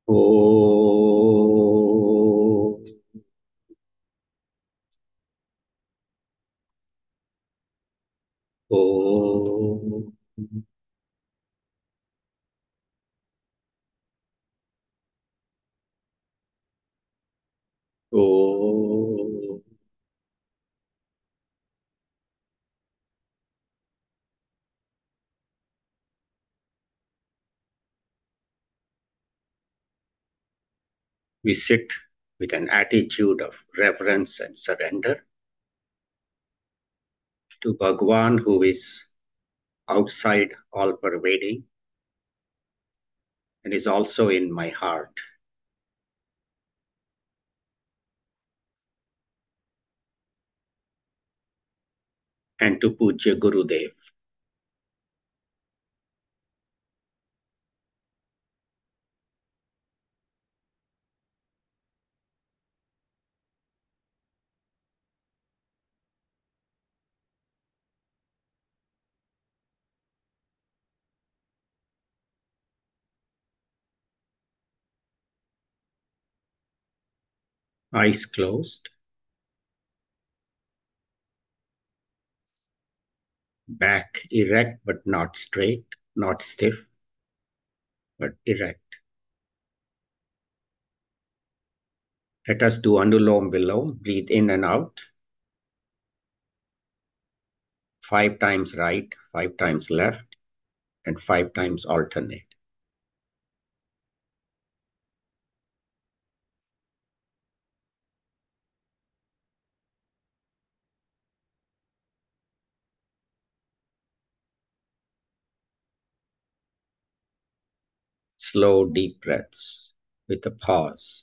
Oh, oh, oh. We sit with an attitude of reverence and surrender to Bhagwan, who is outside, all pervading, and is also in my heart, and to Pujya Gurudev. Eyes closed, back erect but not straight, not stiff, but erect. Let us do Anulom Vilom. Breathe in and out. 5 times right, 5 times left, and 5 times alternate. Slow, deep breaths with a pause.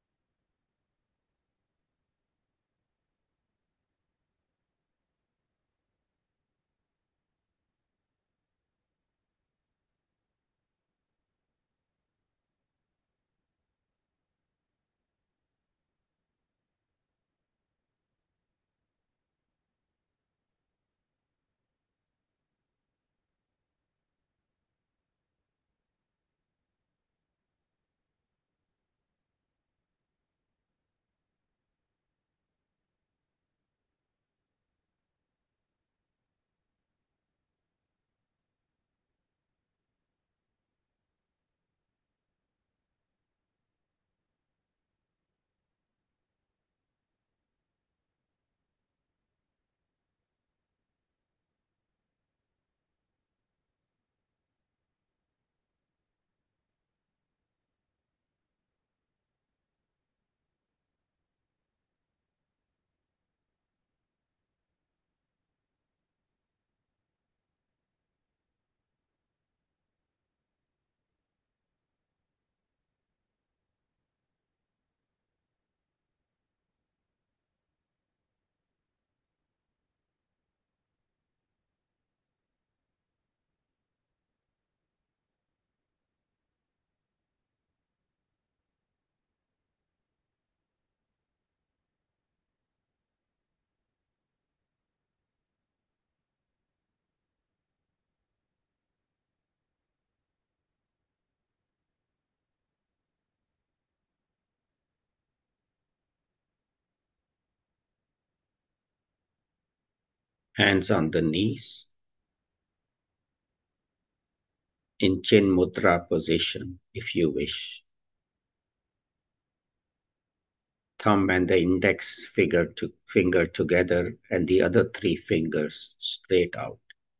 Hands on the knees in Chin Mudra position if you wish. Thumb and the index finger together and the other 3 fingers straight out.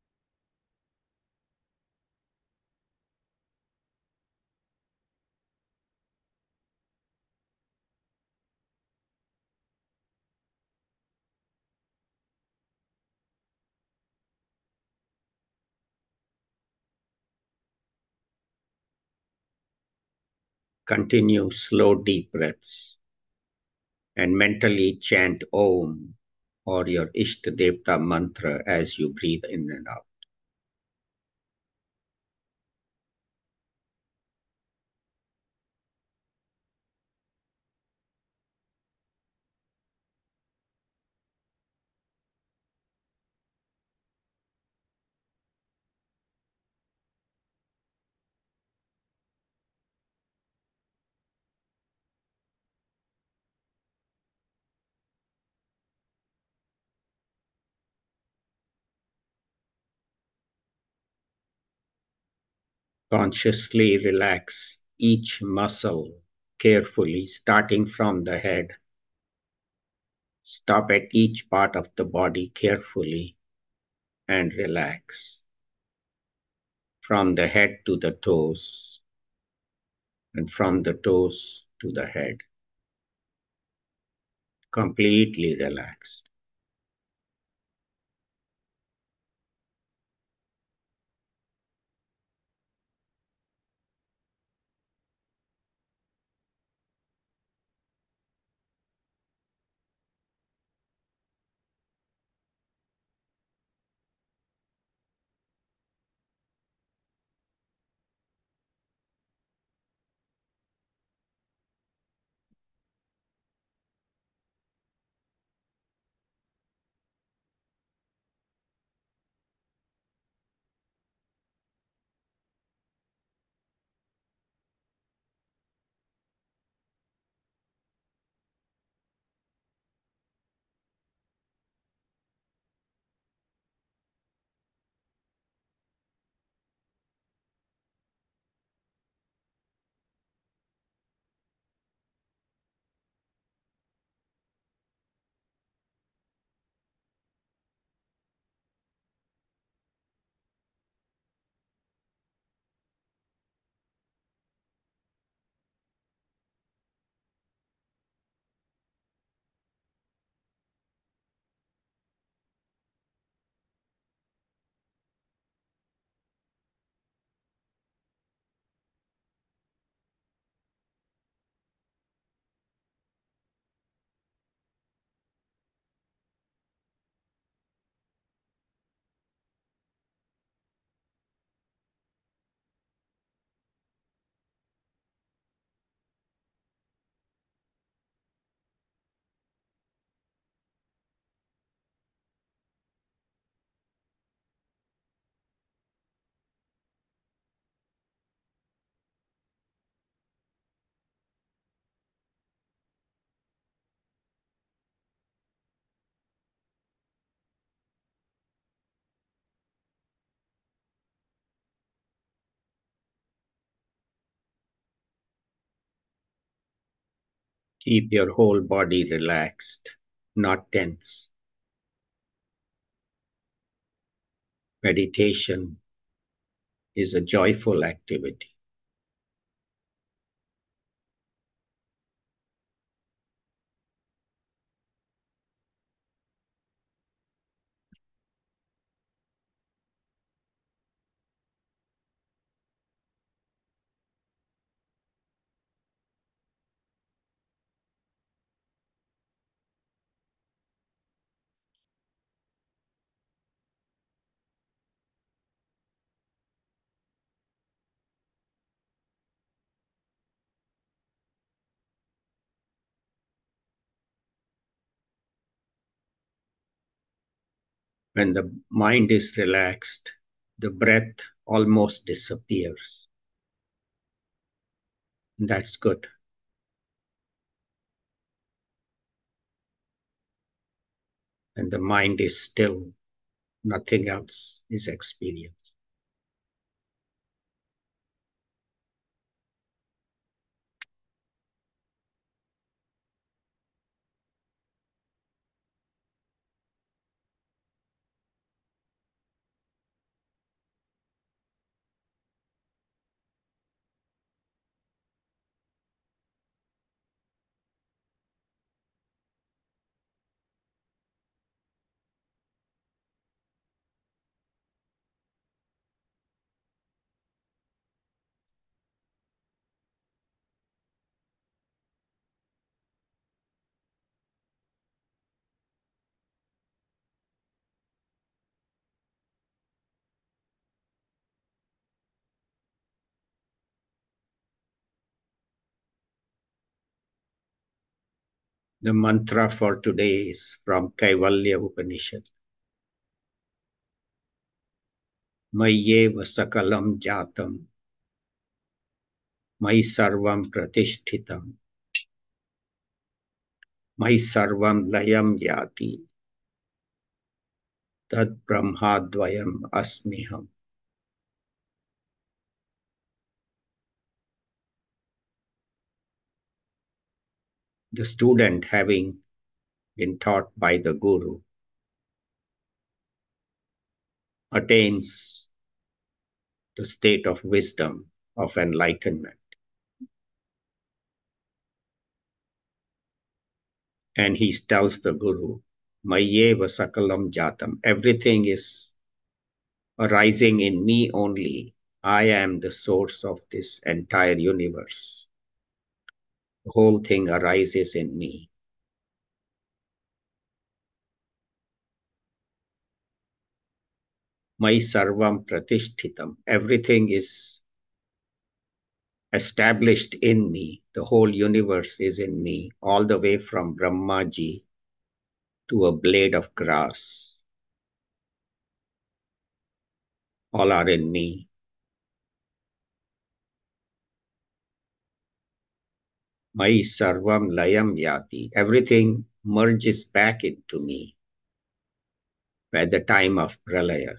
Continue slow deep breaths and mentally chant Om or your Ishta Devta mantra as you breathe in and out. Consciously relax each muscle carefully, starting from the head. Stop at each part of the body carefully and relax. From the head to the toes, and from the toes to the head. Completely relaxed. Keep your whole body relaxed, not tense. Meditation is a joyful activity. When the mind is relaxed, the breath almost disappears. That's good. And the mind is still, nothing else is experienced. The mantra for today is from Kaivalya Upanishad. Mayeva sakalam jatam, Mai sarvam pratishthitam, Mai sarvam layam yati, Tad brahmadvayam asmiham. The student, having been taught by the Guru, attains the state of wisdom, of enlightenment. And he tells the Guru, Mayeva Sakalam Jatam, everything is arising in me only. I am the source of this entire universe. The whole thing arises in me. My sarvam pratishthitam, everything is established in me. The whole universe is in me, all the way from Brahmaji to a blade of grass. All are in me. My sarvam layam yati, everything merges back into me at the time of pralaya.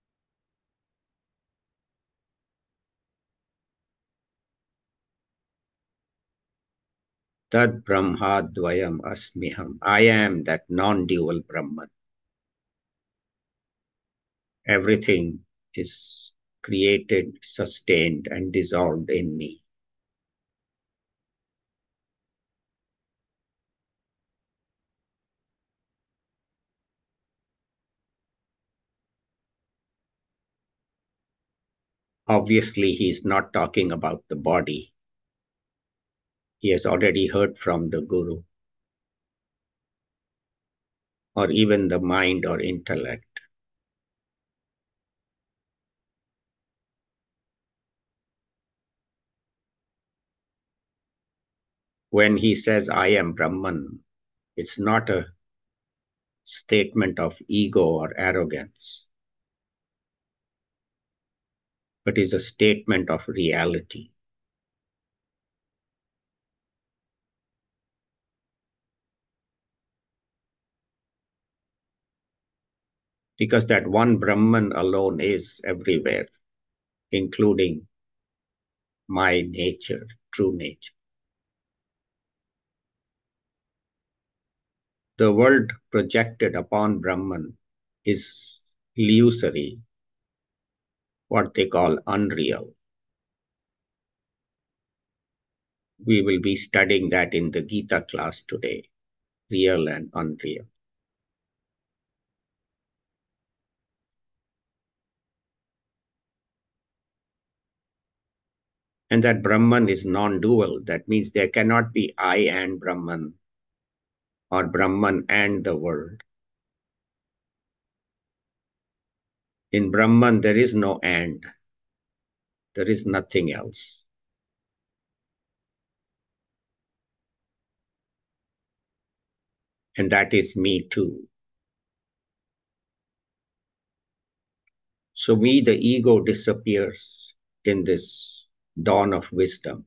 Tad brahmadvayam asmiham, I am that non-dual Brahman. Everything is created, sustained, and dissolved in me. Obviously, he is not talking about the body. He has already heard from the Guru, or even the mind or intellect. When he says, I am Brahman, it's not a statement of ego or arrogance, but is a statement of reality. Because that one Brahman alone is everywhere, including my nature, true nature. The world projected upon Brahman is illusory, what they call unreal. We will be studying that in the Gita class today, real and unreal. And that Brahman is non-dual. That means there cannot be I and Brahman or Brahman and the world. In Brahman, there is no and. There is nothing else. And that is me too. So the ego disappears in this dawn of wisdom.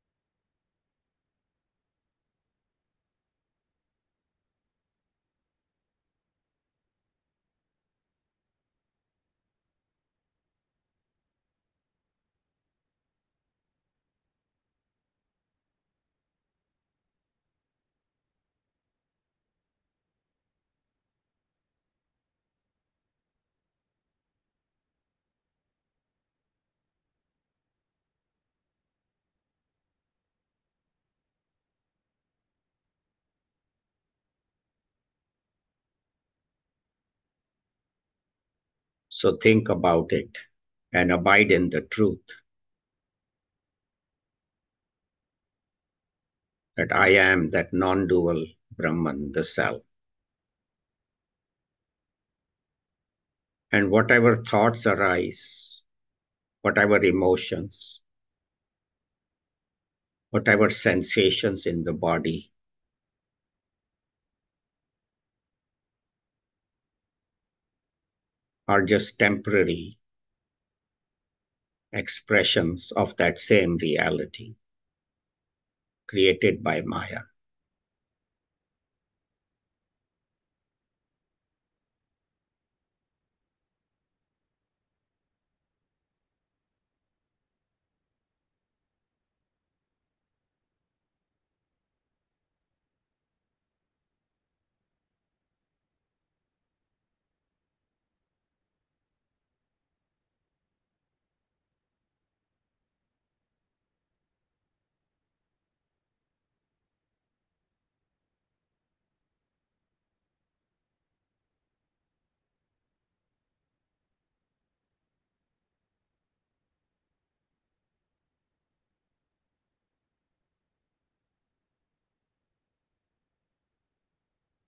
So think about it and abide in the truth that I am that non-dual Brahman, the self. And whatever thoughts arise, whatever emotions, whatever sensations in the body are just temporary expressions of that same reality created by Maya.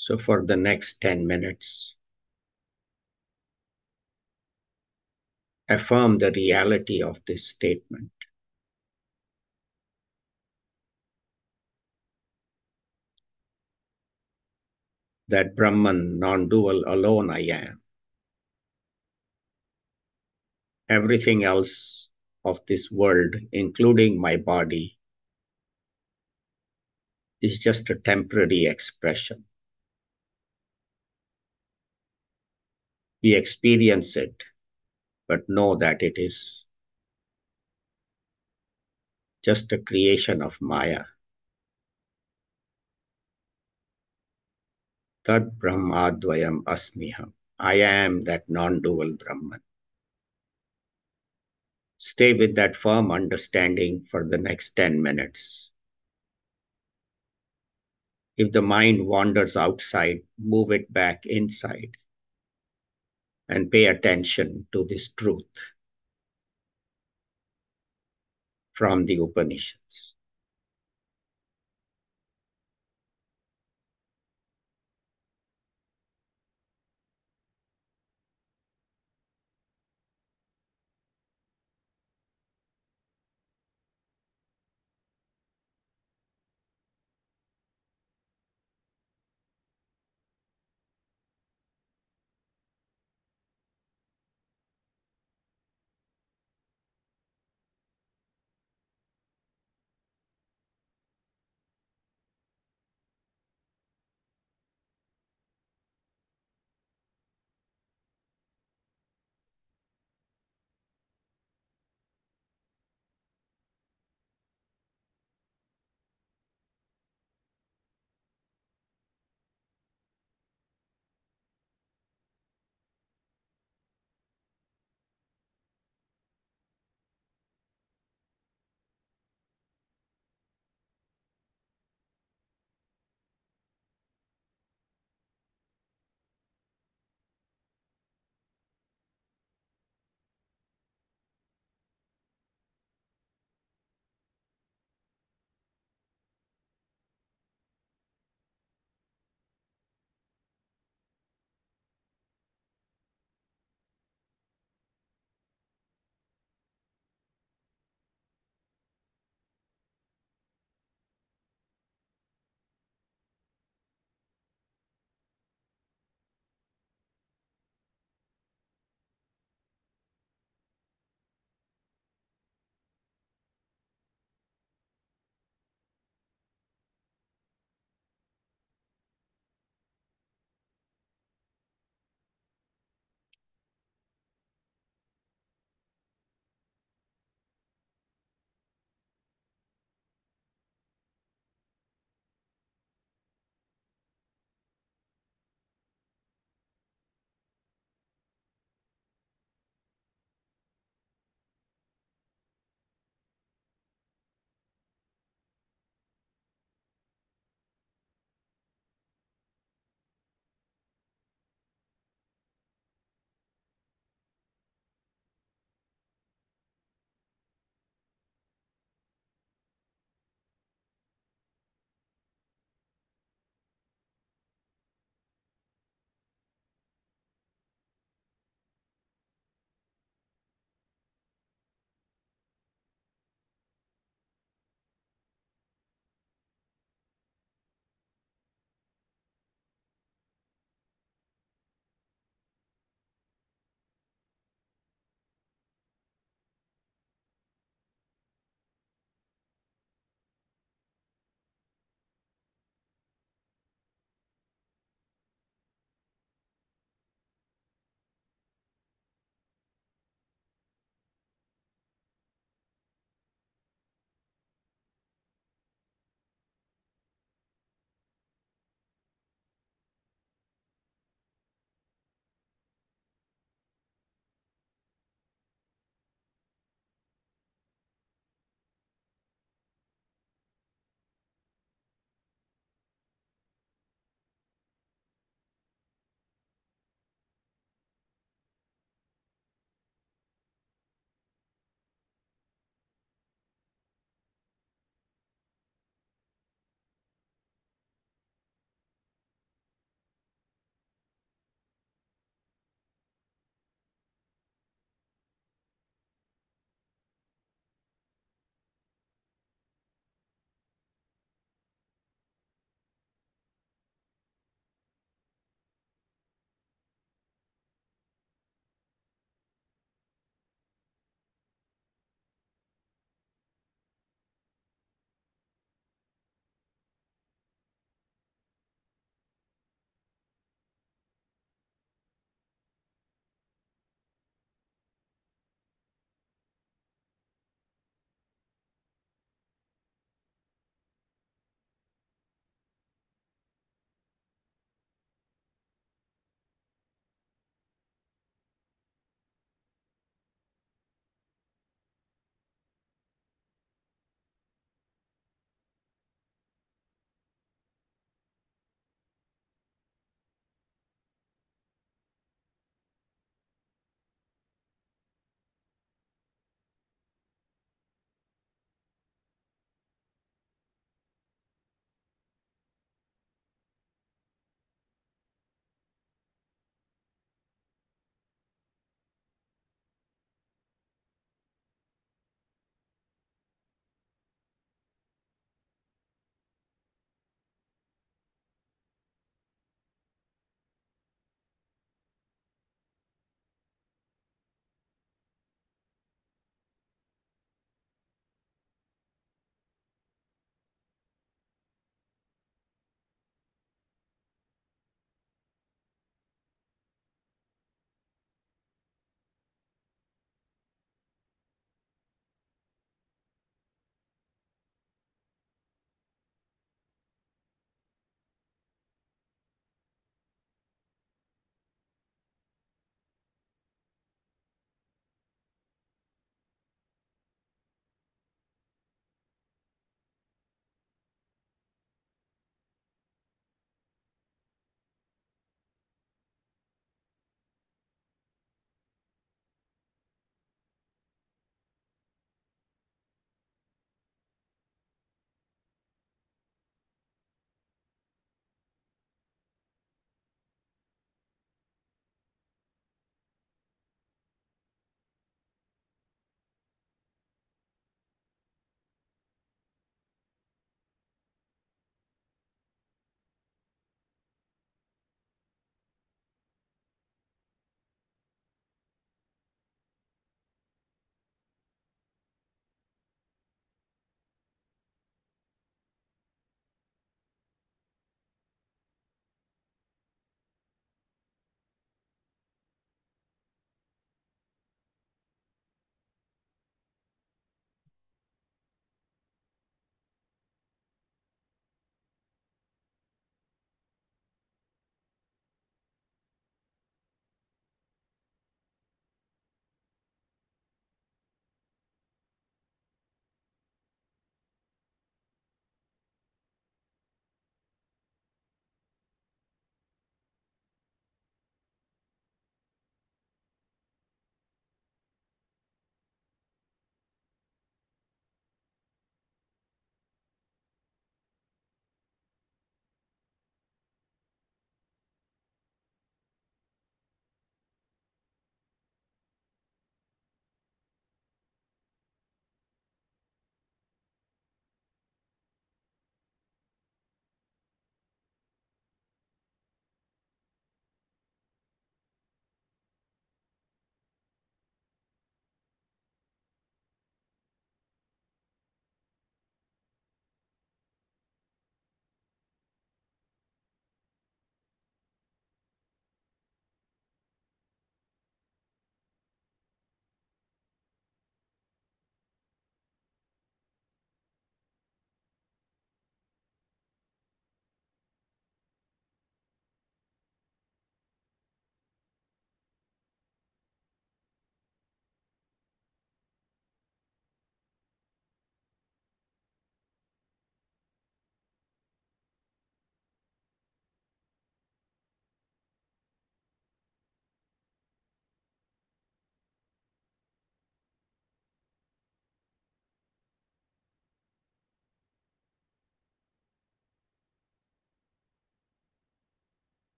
So for the next 10 minutes, affirm the reality of this statement that Brahman, non dual alone I am. Everything else of this world, including my body, is just a temporary expression. We experience it, but know that it is just a creation of Maya. Tad Brahmadvayam Asmiham. I am that non dual Brahman. Stay with that firm understanding for the next 10 minutes. If the mind wanders outside, move it back inside and pay attention to this truth from the Upanishads.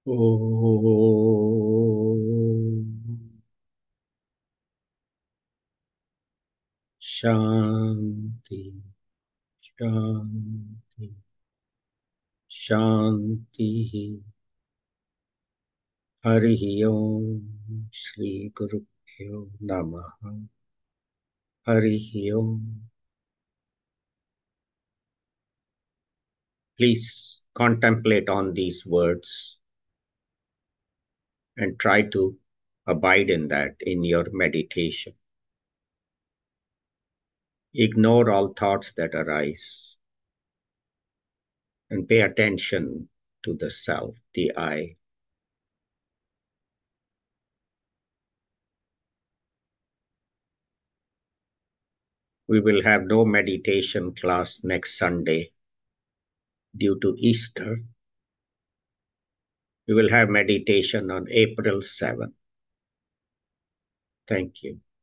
Om Shanti, Shanti, Shanti. Harihi Om Shri Guru Pyo Namaha. Harihi Om. Please contemplate on these words and try to abide in that in your meditation. Ignore all thoughts that arise and pay attention to the self, the I. We will have no meditation class next Sunday due to Easter. We will have meditation on April 7th. Thank you.